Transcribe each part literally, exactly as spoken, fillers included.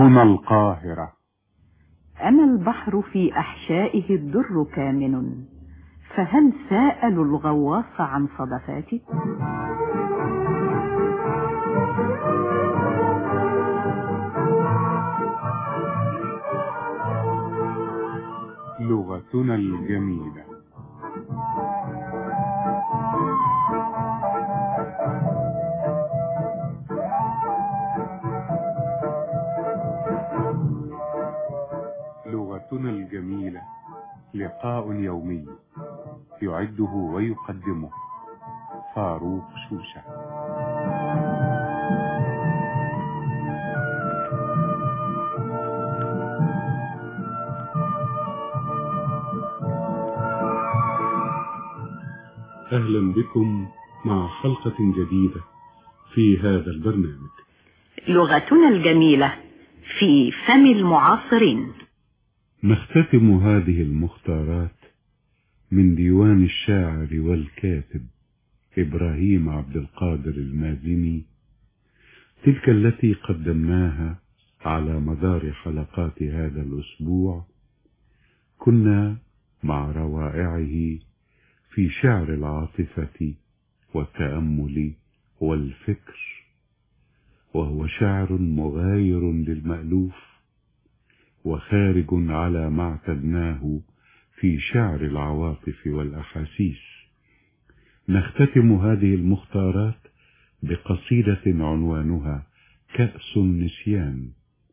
هنا القاهرة. أنا البحر في أحشائه الدر كامن، فهل سألوا الغواص عن صدفاتي؟ لغتنا الجميلة. لغتنا الجميلة لقاء يومي يعده ويقدمه فاروق شوشة. أهلا بكم مع حلقة جديدة في هذا البرنامج لغتنا الجميلة في فم المعاصرين. نختتم هذه المختارات من ديوان الشاعر والكاتب إبراهيم عبد القادر المازني، تلك التي قدمناها على مدار حلقات هذا الأسبوع. كنا مع روائعه في شعر العاطفة والتأمل والفكر، وهو شعر مغاير للمألوف وخارج على ما اعتدناه في شعر العواطف والأحاسيس. نختتم هذه المختارات بقصيدة عنوانها كأس النسيان.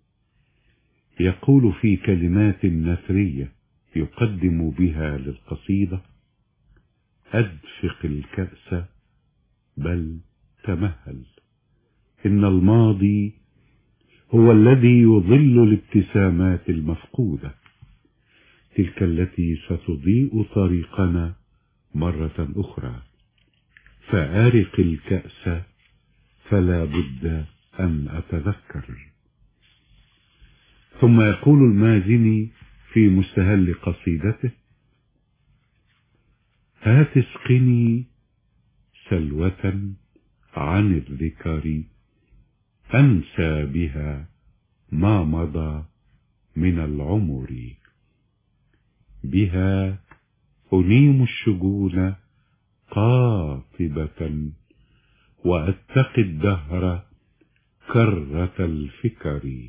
يقول في كلمات نثرية يقدم بها للقصيدة: أدفق الكأس بل تمهل، إن الماضي هو الذي يظل الابتسامات المفقودة، تلك التي ستضيء طريقنا مرة أخرى. فأرق الكأس فلا بد أن أتذكر. ثم يقول المازني في مستهل قصيدته: هات اسقني سلوة عن الذكر، أنسى بها ما مضى من العمر، بها أنيم الشجون قاطبة، وأتقي الدهر كرة الفكر.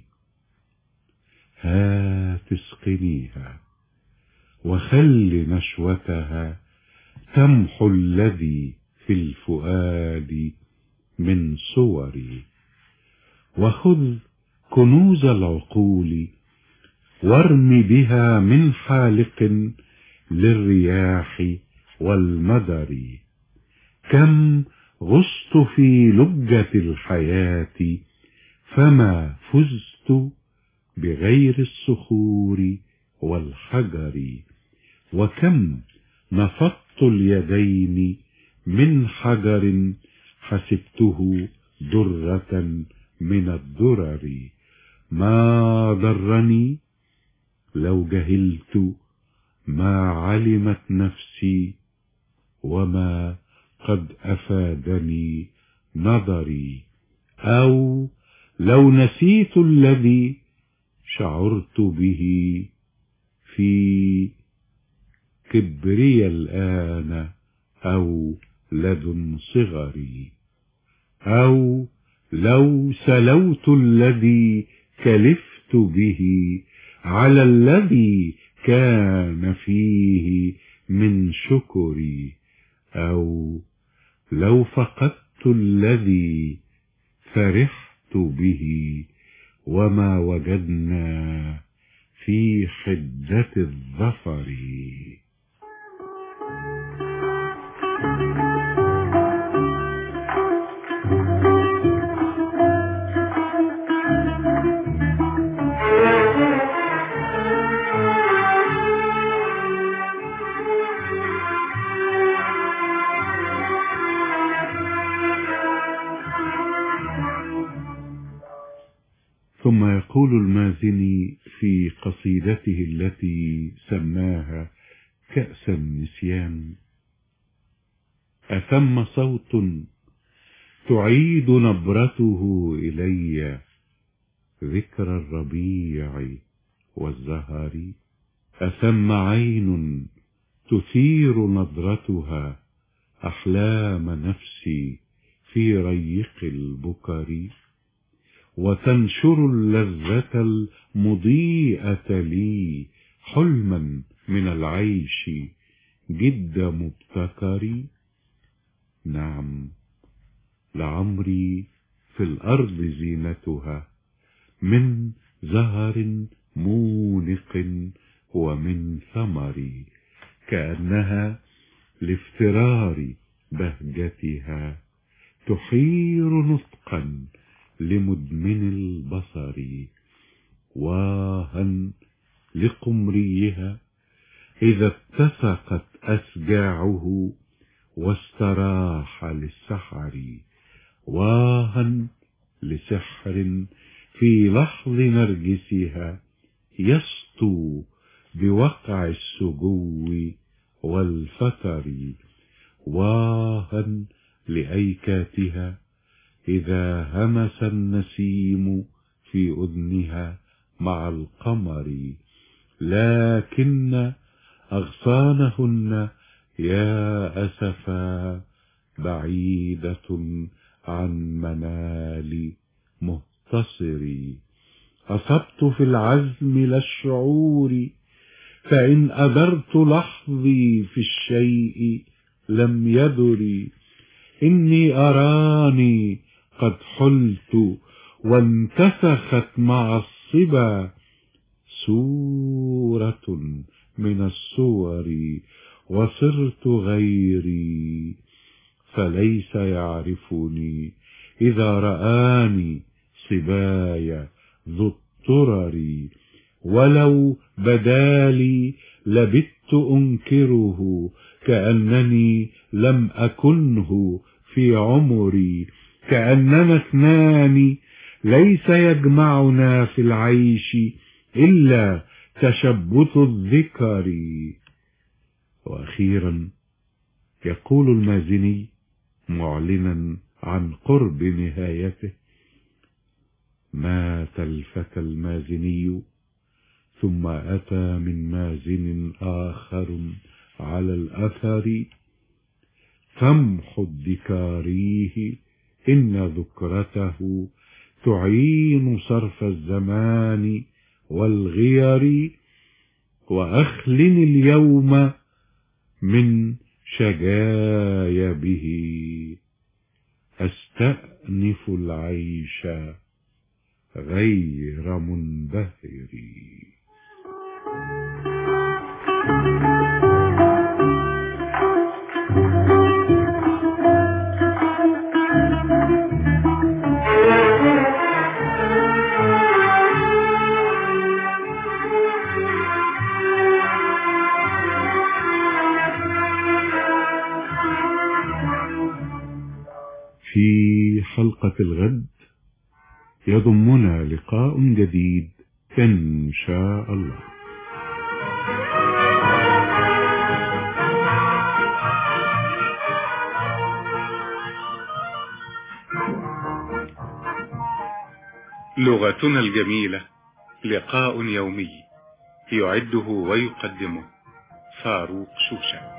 هات اسقنيها وخل نشوتها تمحو الذي في الفؤاد من صوري، وخذ كنوز العقول وارم بها من حالق للرياح والمدر. كم غصت في لجة الحياة فما فزت بغير الصخور والحجر، وكم نفضت اليدين من حجر حسبته درة من الدرر. ما ضرني لو جهلت ما علمت نفسي، وما قد أفادني نظري، أو لو نسيت الذي شعرت به في كبري الآن أو لدن صغري، أو لو سلوت الذي كلفت به على الذي كان فيه من شكري، أو لو فقدت الذي فرحت به وما وجدنا في حدة الظفر. ثم يقول المازني في قصيدته التي سماها كأس النسيان: أثم صوت تعيد نبرته إلي ذكرى الربيع والزهر. أثم عين تثير نظرتها أحلام نفسي في ريق البكر، وتنشر اللذة المضيئة لي حلما من العيش جد مبتكر. نعم، لعمري في الأرض زينتها من زهر مونق ومن ثمر، كأنها لافترار بهجتها تحير نطقا لمدمن البصر. واها لقمريها إذا اتسقت أسجاعه واستراح للسحر. واها لسحر في لحظ نرجسها يسطو بوقع السجو والفتر. واها لأيكاتها إذا همس النسيم في أذنها مع القمر. لكن أغصانهن يا أسفا بعيدة عن منال مهتصر. أصبت في العزم لا الشعور، فإن أدرت لحظي في الشيء لم يدر. إني أراني قد حلت وانتسخت مع الصبا صورة من الصور، وصرت غيري فليس يعرفني إذا رآني صبايا ذو الطرر. ولو بدالي لبت أنكره كأنني لم أكنه في عمري. كأننا اثنان ليس يجمعنا في العيش إلا تشبث الذكر. وأخيرا يقول المازني معلنا عن قرب نهايته: مات الفتى المازني ثم أتى من مازن آخر على الأثر. تمحو الدكاريه إن ذكرته تعين صرف الزمان والغير. وأخلني اليوم من شجايبه أستأنف العيش غير منبهر. في حلقة الغد يضمنا لقاء جديد إن شاء الله. لغتنا الجميلة، لقاء يومي يعده ويقدمه فاروق شوشة.